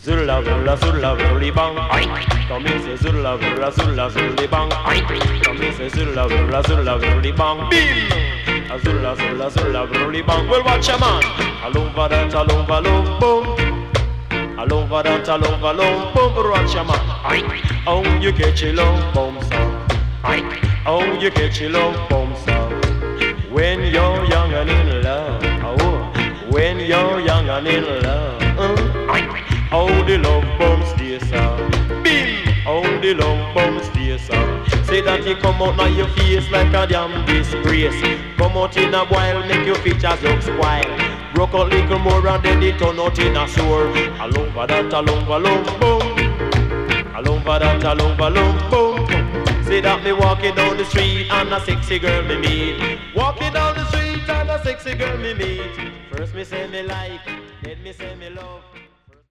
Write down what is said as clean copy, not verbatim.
Zulla, zulla, zulla, zully bang. Come in, say zulla, zulla, zulla, zully bang. Come in, say zulla, zulla, zulla, zully bang. Bim! A zulla, zulla, zulla, zully bang. Well, watch a man. All over that, all over, boom. All over that, all over, boom. Watch a man. Oh, you get your long boom song. Oh, you get your long boom song. When you're young and in love. Oh, when you're young and in love. How the love bombs stay sound. Bim! How the love bombs stay sound. Say that you come out now your face like a damn disgrace. Come out in a while, make your features look spoiled. Broke out little more and then it turn out in a sore. All over that, all over, boom. All over that, all over, boom. Say that me walking down the street and a sexy girl me meet. Walking down the street and a sexy girl me meet. First me say me like, then me say me love.